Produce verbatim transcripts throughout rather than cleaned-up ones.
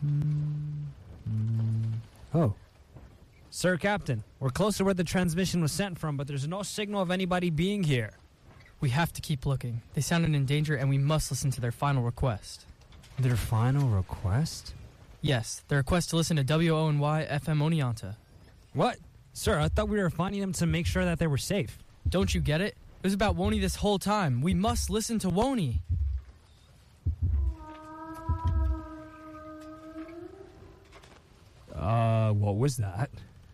Oh. Sir Captain, we're close to where the transmission was sent from, but there's no signal of anybody being here. We have to keep looking. They sounded in danger, and we must listen to their final request. Their final request? Yes, their request to listen to W O N Y F M Oneonta. What? Sir, I thought we were finding them to make sure that they were safe. Don't you get it? It was about Woney this whole time. We must listen to Woney. Uh, what was that?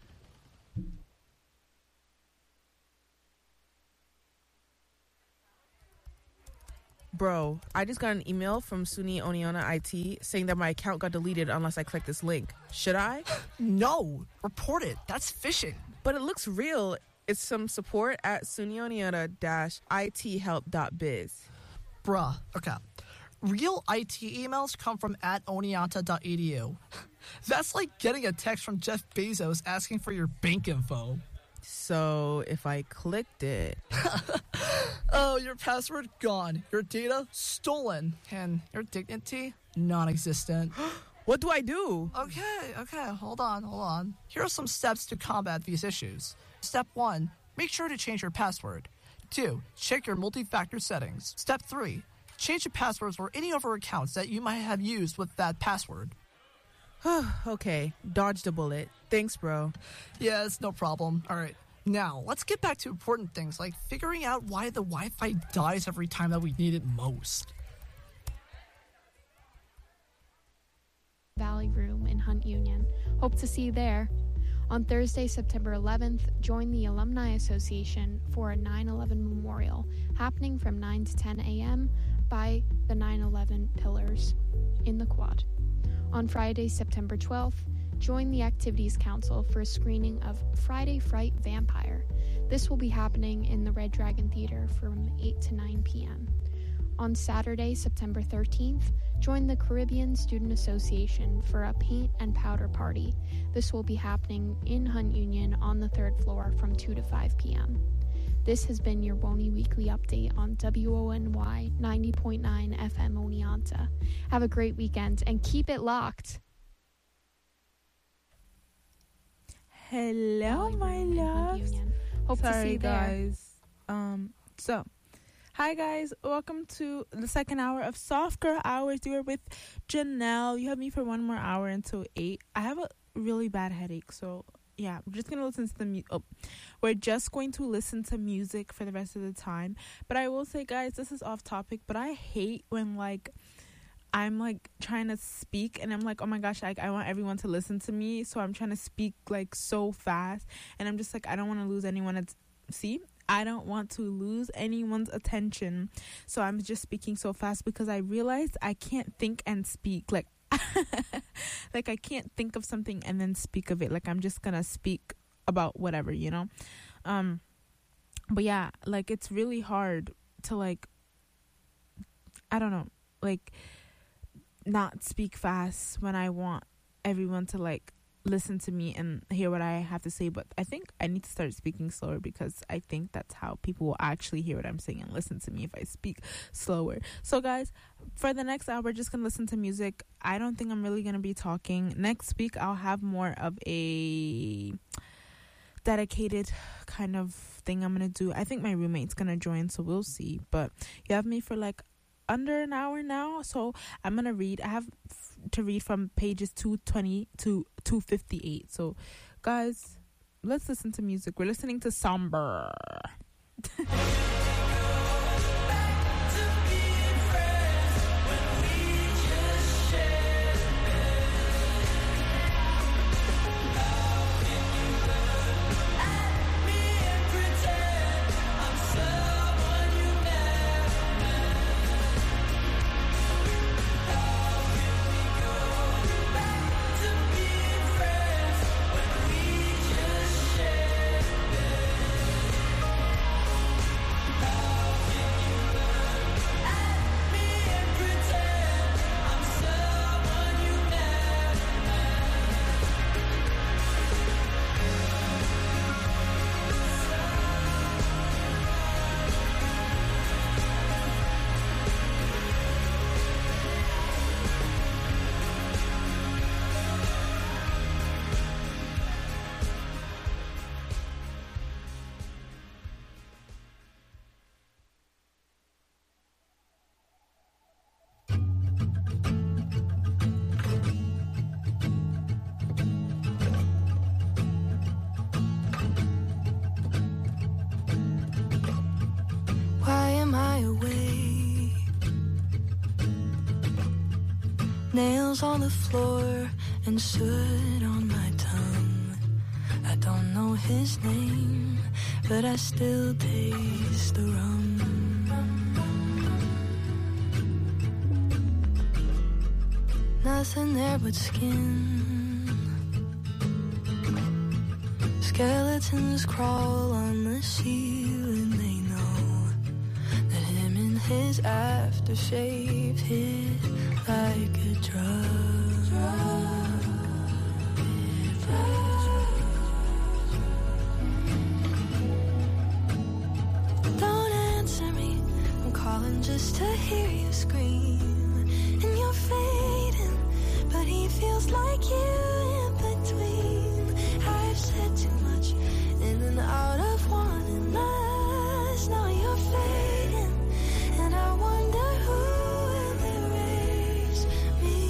Bro, I just got an email from SUNY Oneonta I T saying that my account got deleted unless I click this link. Should I? No! Report it. That's phishing. But it looks real. It's some support at suny oneonta dash I T help dot biz. Bruh, okay. Real I T emails come from at oneonta dot e d u. That's like getting a text from Jeff Bezos asking for your bank info. So if I clicked it... Oh, your password gone. Your data stolen. And your dignity non-existent. What do I do? Okay, okay, hold on, hold on. Here are some steps to combat these issues. Step one, make sure to change your password. Two, check your multi-factor settings. Step three, change the passwords for any of our accounts that you might have used with that password. Okay, dodged a bullet. Thanks, bro. Yeah, it's no problem. All right. Now, let's get back to important things like figuring out why the Wi-Fi dies every time that we need it most. Valley Room in Hunt Union. Hope to see you there. On Thursday, September eleventh, join the Alumni Association for a nine eleven memorial happening from nine to ten a.m. by the nine eleven Pillars in the Quad. On Friday, September twelfth, join the Activities Council for a screening of Friday Fright Vampire. This will be happening in the Red Dragon Theater from eight to nine p.m. On Saturday, September thirteenth, join the Caribbean Student Association for a paint and powder party. This will be happening in Hunt Union on the third floor from two to five p.m. This has been your Woney Weekly Update on W O N Y ninety point nine F M Oneonta. Have a great weekend and keep it locked. Hello, my loves. Hope Sorry, to see you there. guys. Um, so, hi, guys. Welcome to the second hour of Soft Girl Hours. You are with Janelle. You have me for one more hour until eight. I have a really bad headache, so yeah, we're just gonna listen to the mu- oh, we're just going to listen to music for the rest of the time. But I will say, guys, this is off topic, but I hate when like I'm like trying to speak and I'm like, oh my gosh, like I want everyone to listen to me, so I'm trying to speak like so fast, and I'm just like, I don't want to lose anyone. At see, I don't want to lose anyone's attention, so I'm just speaking so fast because I realized I can't think and speak like. Like I can't think of something and then speak of it. Like I'm just gonna speak about whatever, you know. Um, but yeah, like it's really hard to like, I don't know, like not speak fast when I want everyone to like listen to me and hear what I have to say. But I think I need to start speaking slower because I think that's how people will actually hear what I'm saying and listen to me if I speak slower. So guys, for the next hour, we're just gonna listen to music. I don't think I'm really gonna be talking. Next week I'll have more of a dedicated kind of thing I'm gonna do. I think my roommate's gonna join, so we'll see. But you have me for like under an hour now, so I'm gonna read. I have f- to read from pages two twenty to two fifty-eight. So guys, let's listen to music. We're listening to Somber. Nails on the floor and soot on my tongue. I don't know his name, but I still taste the rum. Nothing there but skin. Skeletons crawl on the ceiling. They know that him and his aftershave hit like a drug. Don't answer me. I'm calling just to hear you scream. And you're fading, but he feels like you in between. I've said too much, in and out of wanting us. Now you're fading, and I wonder who will erase me.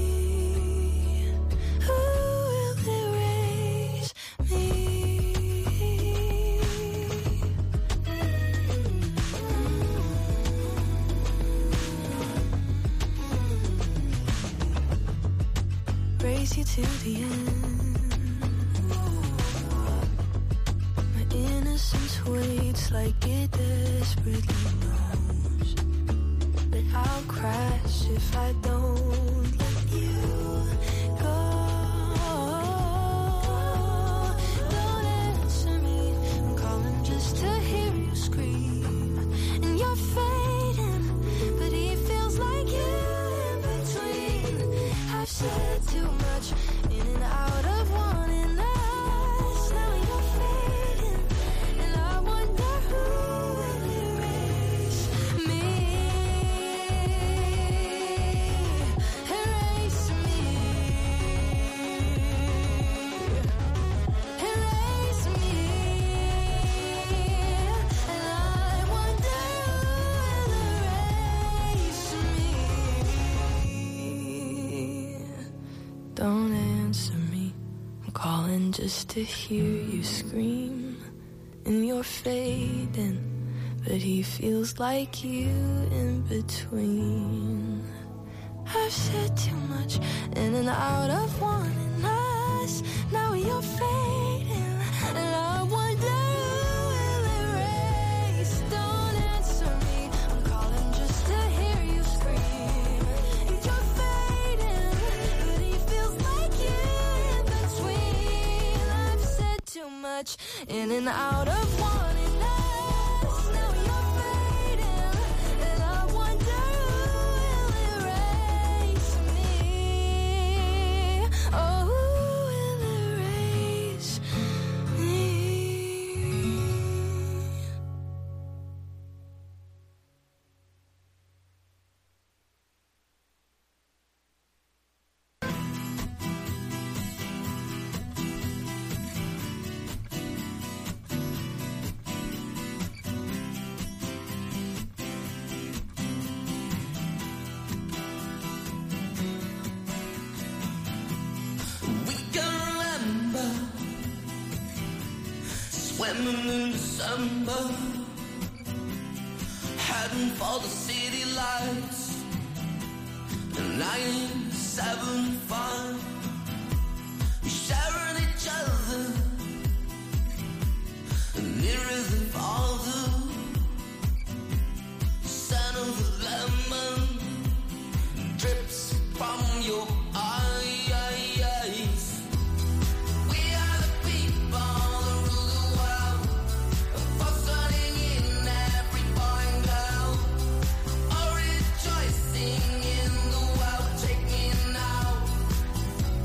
Who will erase me? Race you to the end. My innocence waits like it desperately knows that I'll crash if I don't let you go. Don't answer me. I'm calling just to hear you scream. And you're fading, but he feels like you in between. I've said too much, in and out of wanting us. Now you're fading, and I wonder who will erase me. Erase me. Erase me. And I wonder who will erase me. Don't answer me. I'm calling just to hear you scream. And you're fading, but he feels like you in between. I've said too much, in and out of wanting us. Now you're fading, and I wonder who will erase. Don't answer me. I'm calling just to hear you scream. And you're fading, but he feels like you in between. I've said too much, in and out of wanting us. Now you're fading, and I wonder who will erase me. Oh, who will erase me? We can remember swimming in December, heading for the city lights in nineteen seventy-five. We sharing each other nearer than farther. Scent of the lemon drips from your eyes. We are the people that rule the world, fostering in every boy and girl, all rejoicing in the world taking now.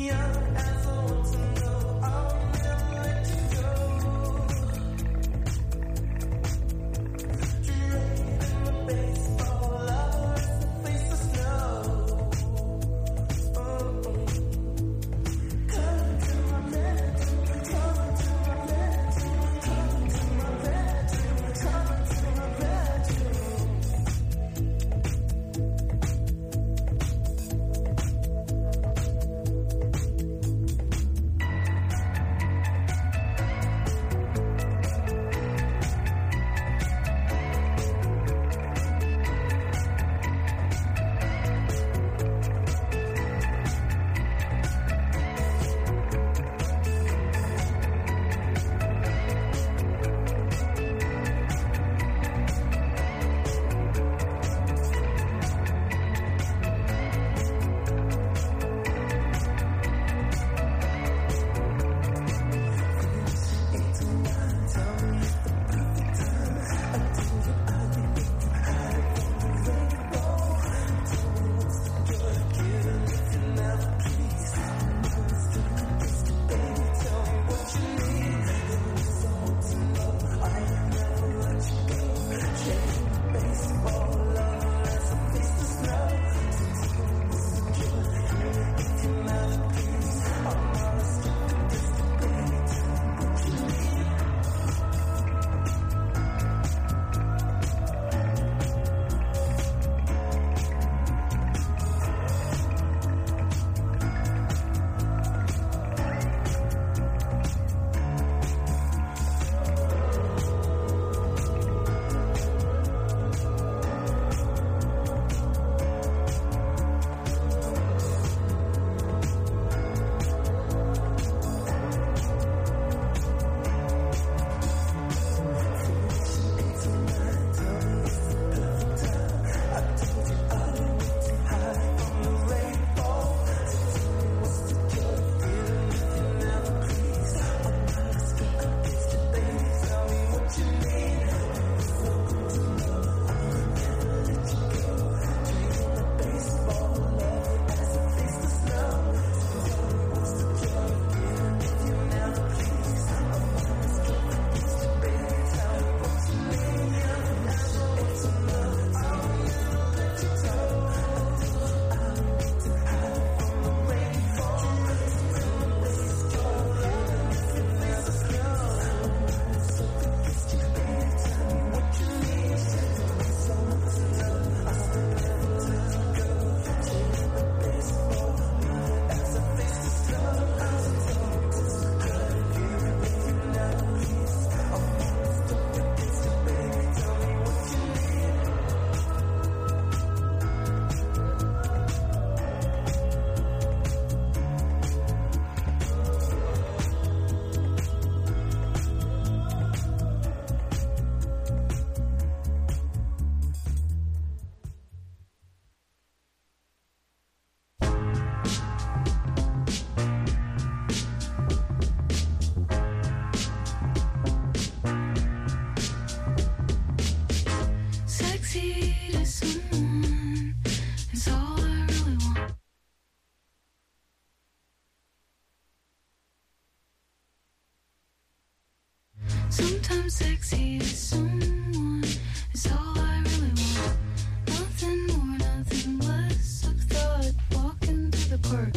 Sometimes sexy is someone is all I really want. Nothing more, nothing less. I've thought walking through the park.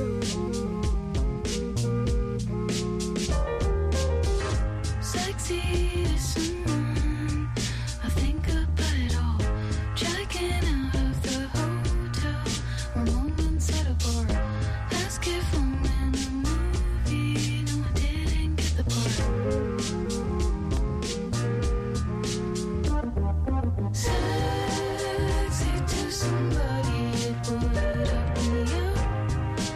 Sexy is someone I think about it all. Checking out of the hotel or moments at a bar. Ask if I'm in a movie. No, I didn't get the part. Sexy to somebody, it would up me up.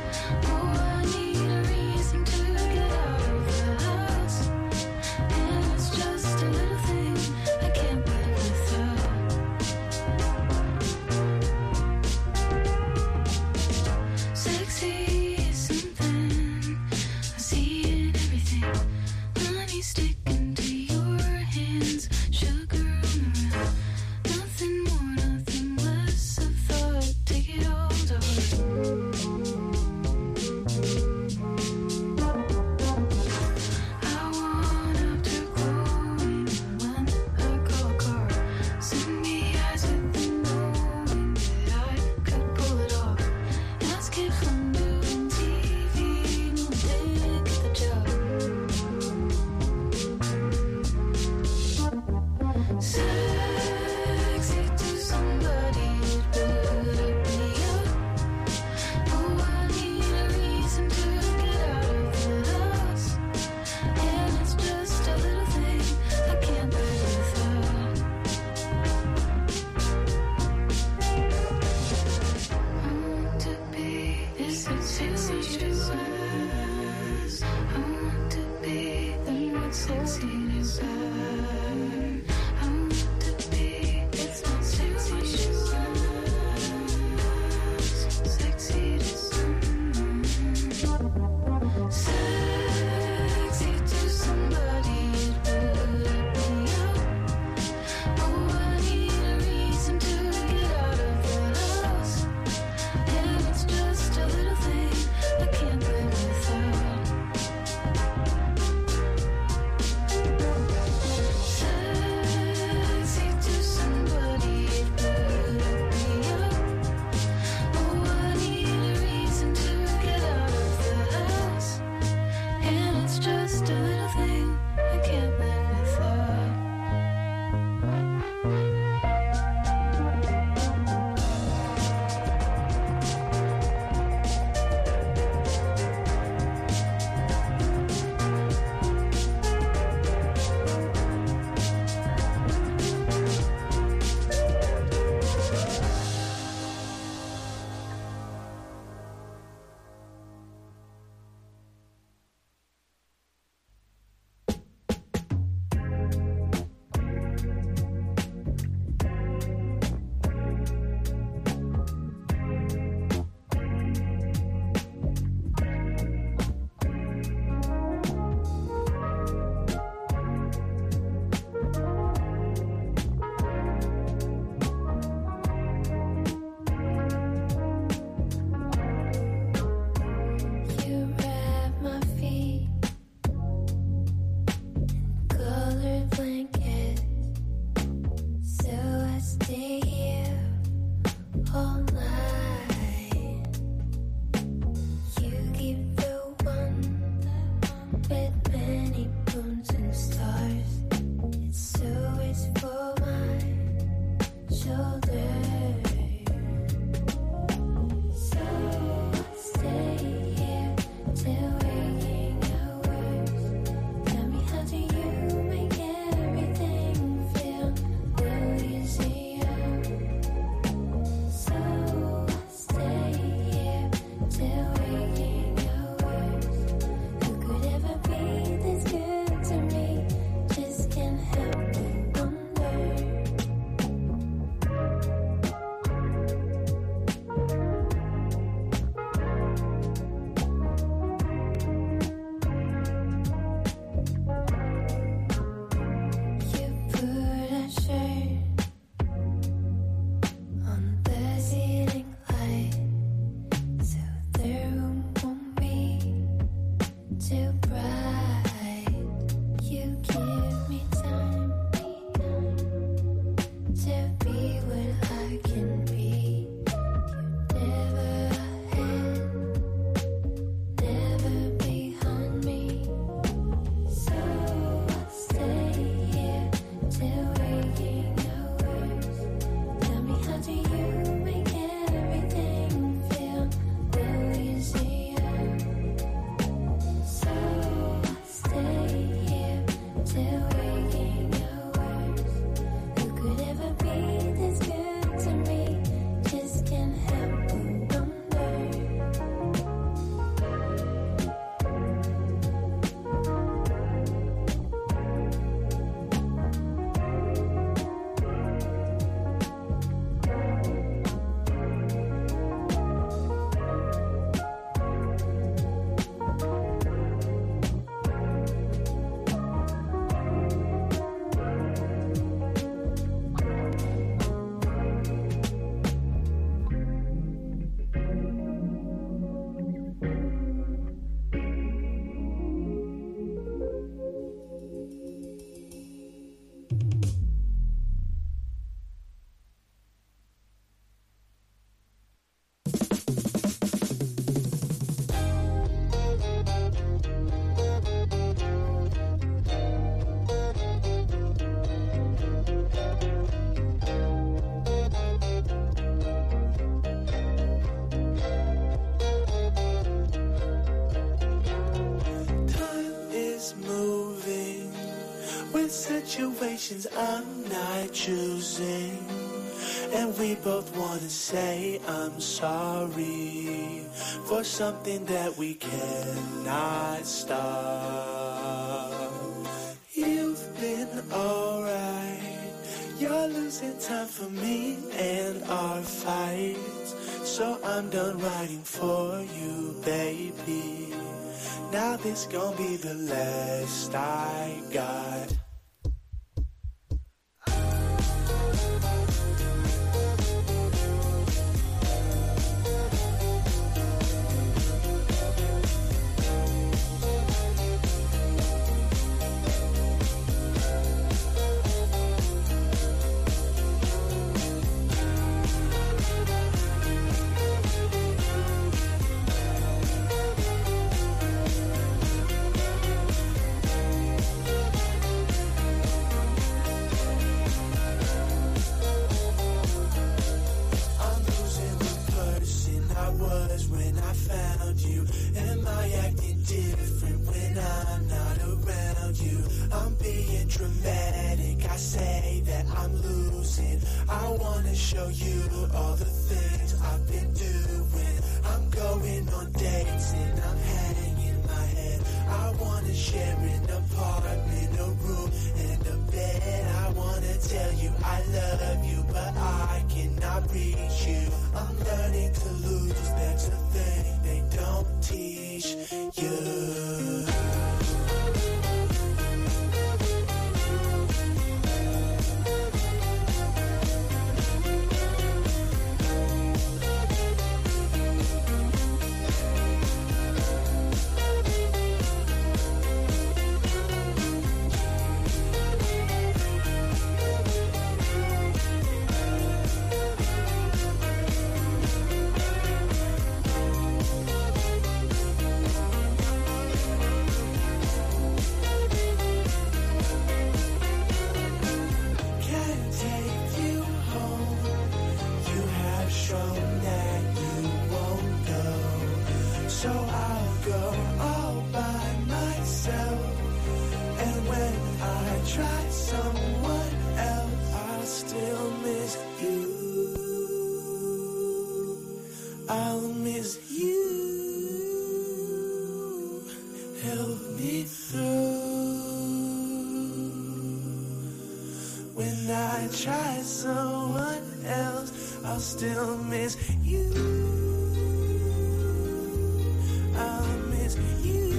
not sexy desire. I want to be, it's not sexy desire. Sexy desire. Sexy to somebody, it would be up. Oh, I need a reason to get out of the house. And it's just a little thing I can't live without. Sexy to somebody, it would be up. Oh, I need a reason to get out of the house. And it's just a little thing I can't live without. You wrap my feet in colored blankets, so I stay here all night. You keep the one with many moons and stars. It's always for my shoulder. So I stay here till waking hours. Tell me, how do you make everything feel easier? So I stay here till waking hours. Who could ever be this good to me? Just can't help but wonder. You put a shirt on the ceiling light, so the room won't be too bright. You give me time to be what I can be. You're never ahead, never behind me. So I stay here till waking hours. Tell me, how do you make everything feel easier? So I stay here till waking hours. Who could ever be this good to me? Just can't help but wonder. Time is moving with situations I'm not choosing, and we both want to say I'm sorry for something that we cannot stop. for me and our fights. So I'm done writing for you, baby. Now this gon' be the last I got. Still miss you. I'll miss you.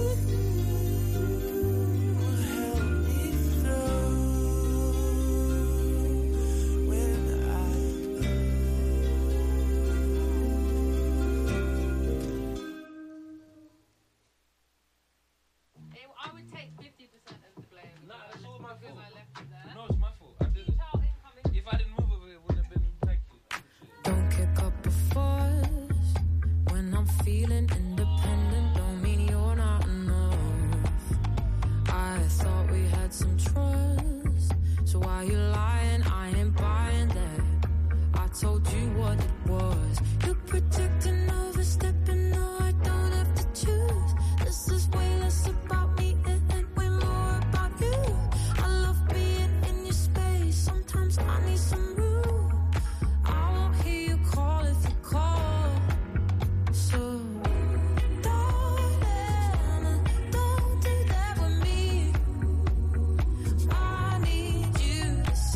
Help me through when I. I would take fifty percent of the blame. Nah, that's all my fault. I left you there. No, it's my fault. I did it. If I didn't move over, it wouldn't have been. Thank you. Don't kick up a fuss when I'm feeling independent. Don't mean you're not enough. I thought we had some trust, so why you lying? I ain't buying that. I told you what it was. You're protecting, overstepping. No, I don't have to choose. This is way less about me and way more about you. I love being in your space. Sometimes I need some room. I won't hear you call if you call. So, darling, don't do that with me. I need you to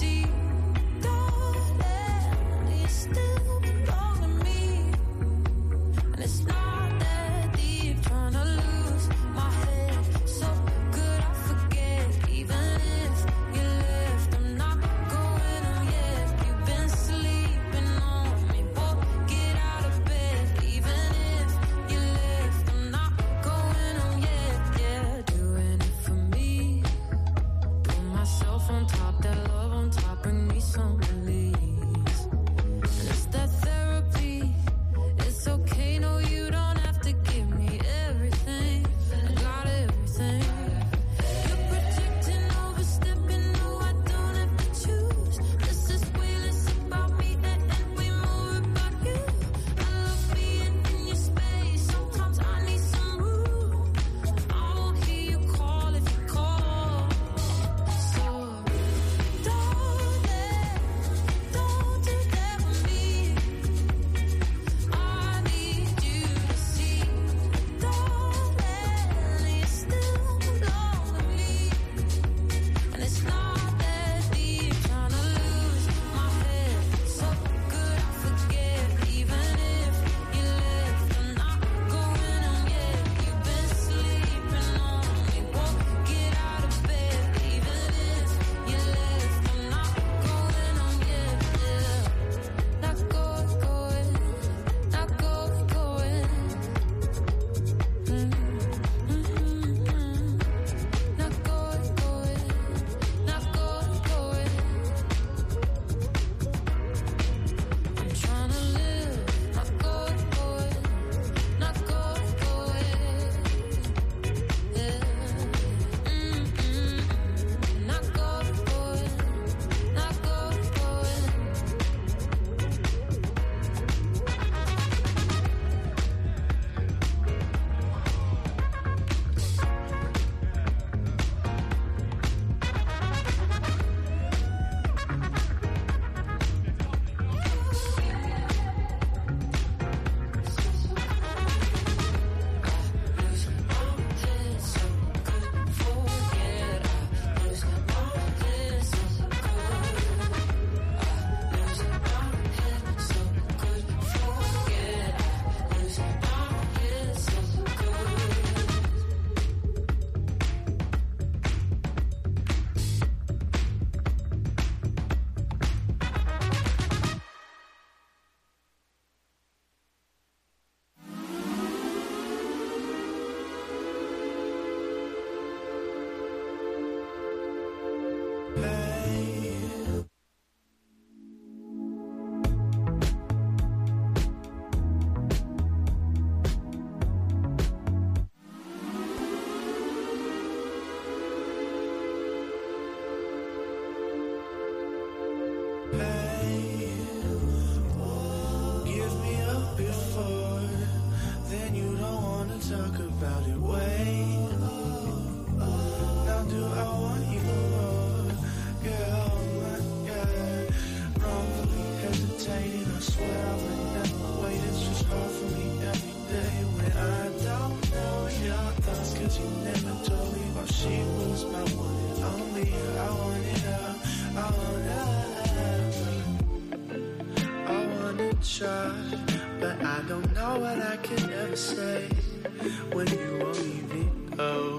try, but I don't know what I can ever say when you won't even go.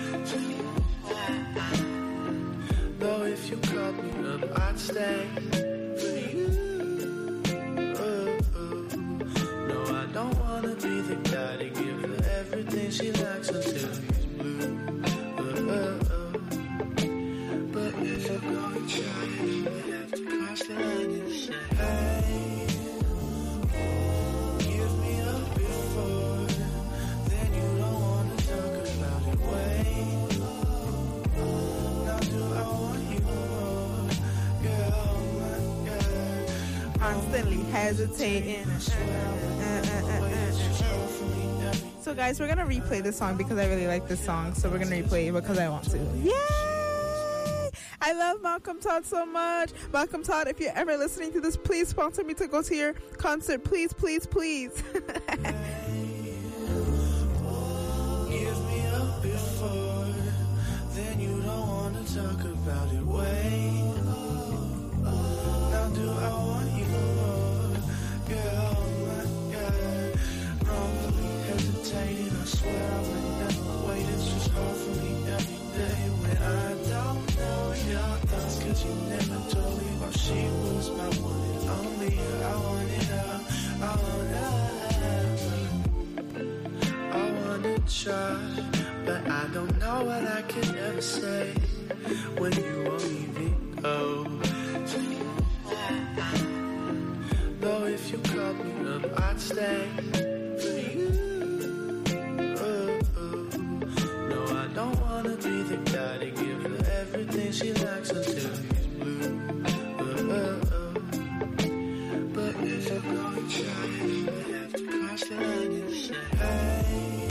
Though if you called me up, I'd stay for you. Oh, oh. No, I don't wanna be the guy to give her everything she likes until he's blue. Oh, oh, oh. But if I'm gonna try, you have to cross the line and say, hey, give me a before, then you don't wanna talk about it. Wait, now do I want you more? Girl, oh my God, Constantly hesitating. Uh, uh, uh, uh, uh. So guys, we're gonna replay this song because I really like this song. So we're gonna replay it because I want to. Yay! I love Malcolm Todd so much. Malcolm Todd, if you're ever listening to this, please sponsor me to go to your concert. Please, please, please. give me a before, then you don't wanna talk about it. Wait, now do I want you more? Girl, oh my God, wrongfully hesitating. I swear I would never wait. It's just hard for me every day when I don't know your thoughts, cause you never told me why she was my one and only. I wanted her, I want her. I wanna try, but I don't know what I can ever say when you won't even go. Though if you called me up, I'd stay for you. Oh, oh. No, I don't wanna be the guy to give her everything she likes until he's blue. Oh, oh, oh. But if I'm gonna try, you have to cross the line and say, hey,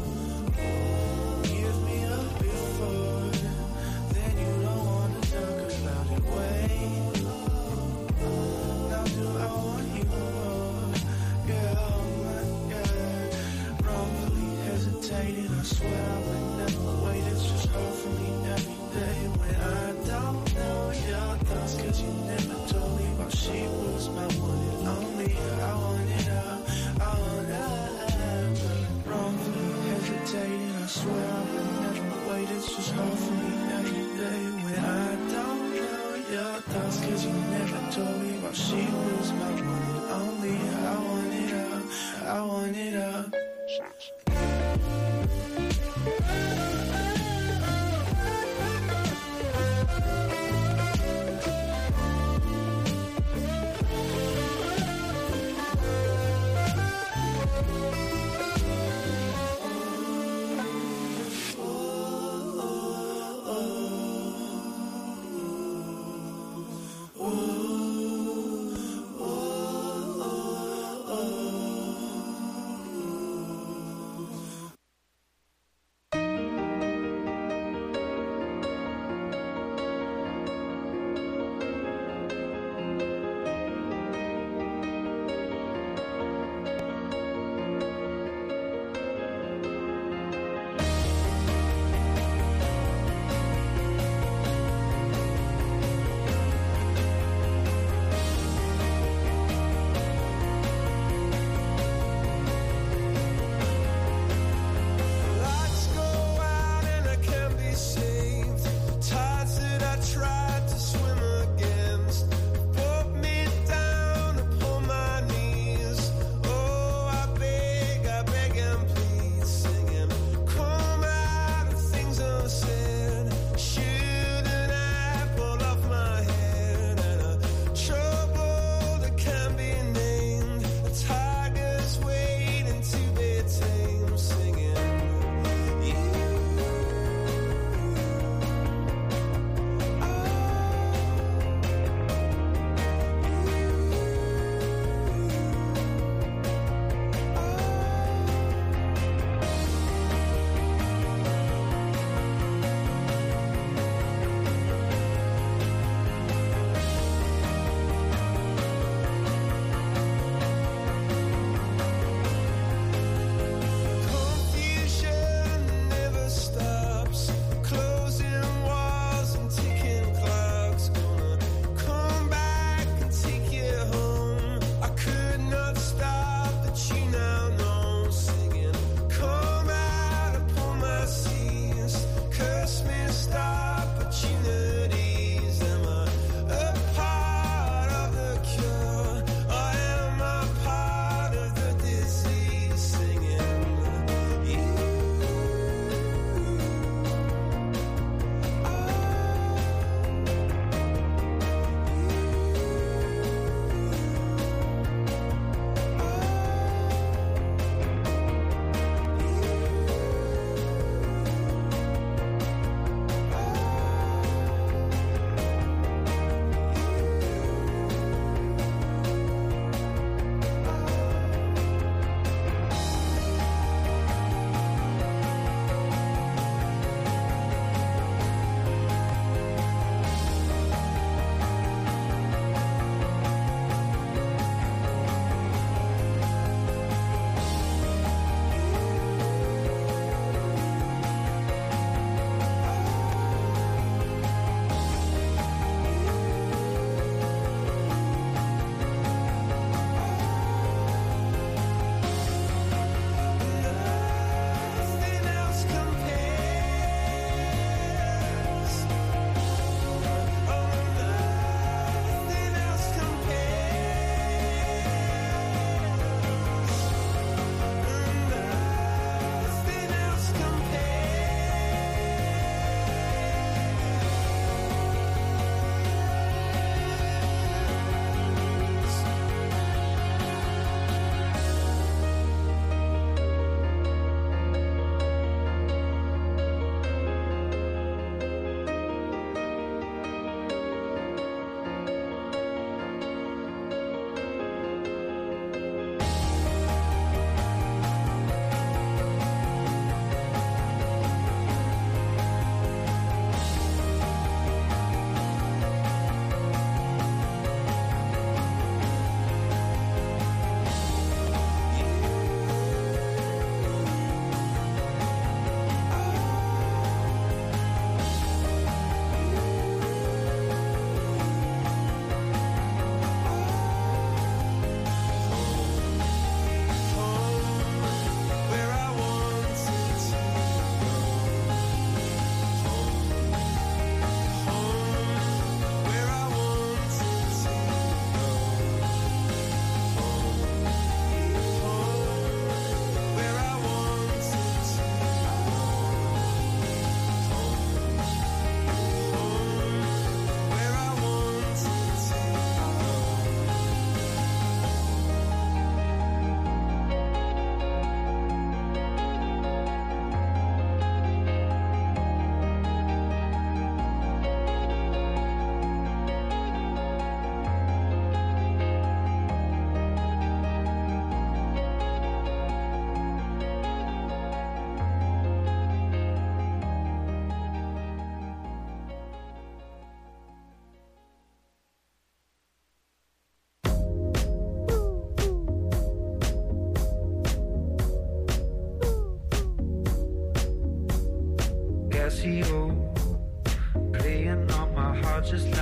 give me a before, then you don't wanna talk about it. Wait, now do I want you more? Girl, oh my God, wrongfully hesitating. I swear I would never wait. It's just hard for me every day when I don't know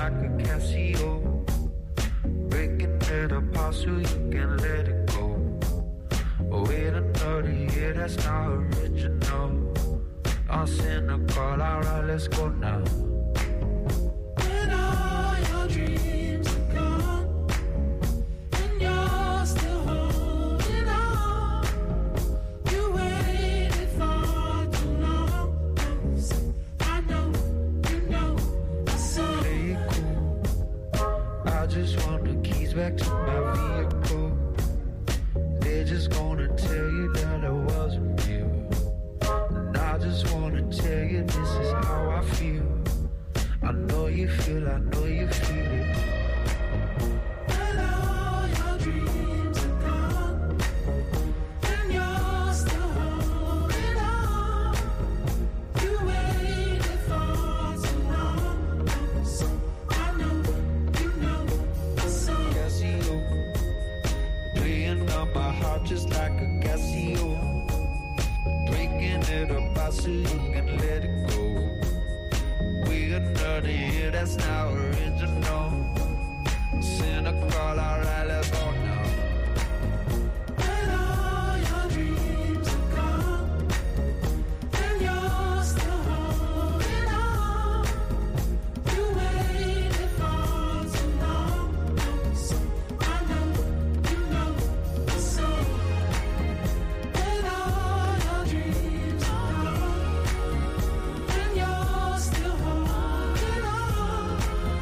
like a Casio. Breaking it apart so you can let it go. Wait another year, that's not original. I'm cynical, alright, let's go now. When all your dreams are gone and you're still holding on, you waited for too long. I know, you know, it's all. Play it cool. I just want the keys back to my vehicle. They're just gonna tell you that I wasn't real. And I just wanna tell you this is how I feel. I know you feel, I know you feel it. When all your dreams are gone and you're still holding on, you waited for too long. I know, you know, it's all. Casio, playing on my heart just like a Casio. Breaking it apart so you can let it go. We another year, that's not original. Cynical, alright, let's go now. When all your dreams are gone and you're still holding on, you waited for too long. I know, you know, it's all. When all your dreams are gone and you're still holding on,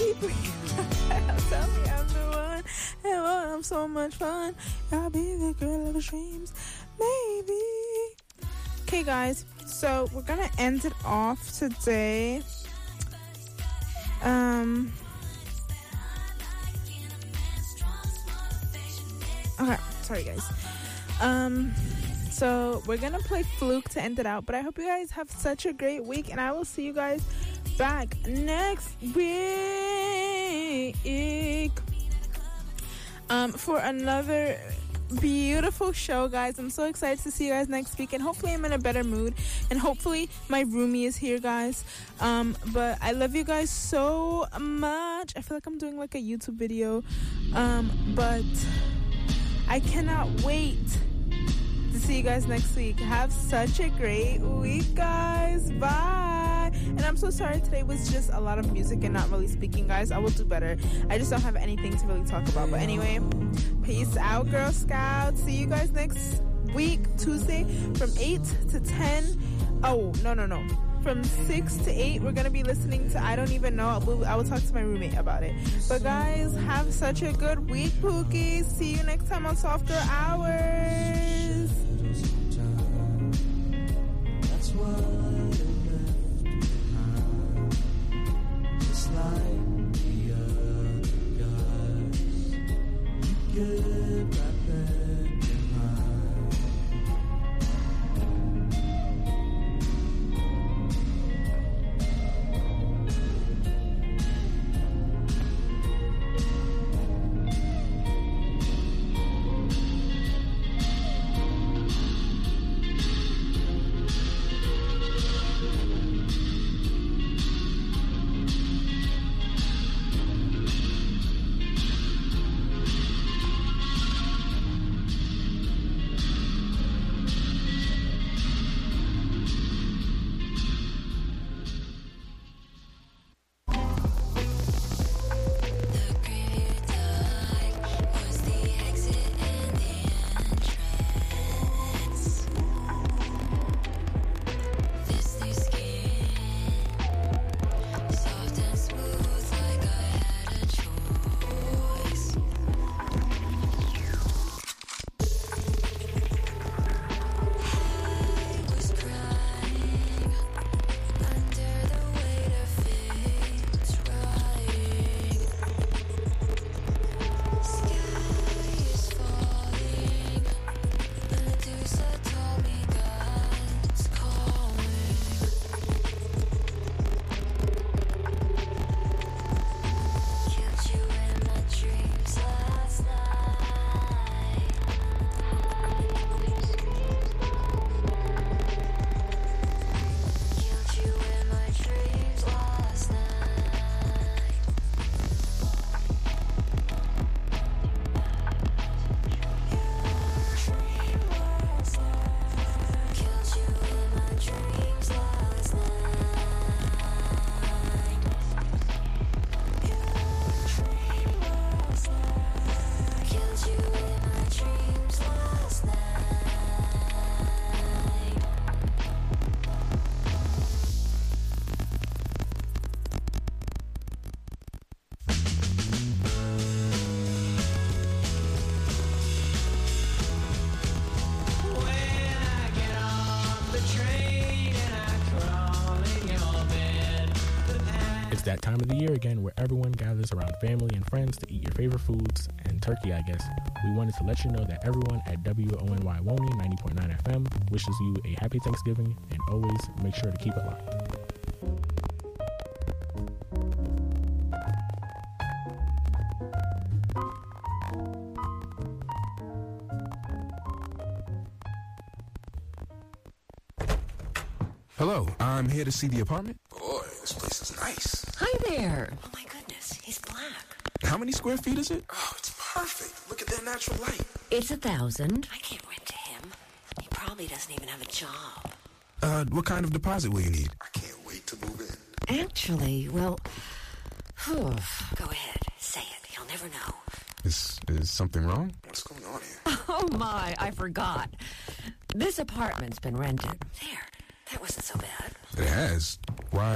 Maybe. Tell me I'm the one. And oh, I'm so much fun. I'll be the girl of his dreams. Maybe. Okay, guys. So we're gonna end it off today. Um. Okay, sorry guys. Um, so we're gonna play Fluke to end it out. But I hope you guys have such a great week, and I will see you guys back next week. Um, for another beautiful show, guys. I'm so excited to see you guys next week, and hopefully I'm in a better mood, and hopefully my roomie is here, guys. Um, but I love you guys so much. I feel like I'm doing like a YouTube video. Um, but I cannot wait to see you guys next week. Have such a great week, guys. Bye. And I'm so sorry today was just a lot of music and not really speaking, guys. I will do better. I just don't have anything to really talk about. But anyway, peace out, Girl Scouts. See you guys next week, Tuesday, from eight to ten. Oh, no, no, no. From six to eight, we're going to be listening to I Don't Even Know. I will, I will talk to my roommate about it. But guys, have such a good week, Pookies. See you next time on Softer Hours. That's what it left behind. Just like the other guys. Get right back behind. That time of the year again where everyone gathers around family and friends to eat your favorite foods and turkey, I guess. We wanted to let you know that everyone at W O N Y Woney ninety point nine F M wishes you a happy Thanksgiving, and always make sure to keep it locked. Hello, I'm here to see the apartment. Boy, this place is nice. Hi there. Oh my goodness, he's black. How many square feet is it? Oh, it's perfect. Look at that natural light. It's a thousand. I can't rent to him. He probably doesn't even have a job. Uh, what kind of deposit will you need? I can't wait to move in. Actually, well, whew, go ahead, say it. He'll never know. Is is something wrong? What's going on here? Oh my, I forgot. This apartment's been rented. There, that wasn't so bad. It has.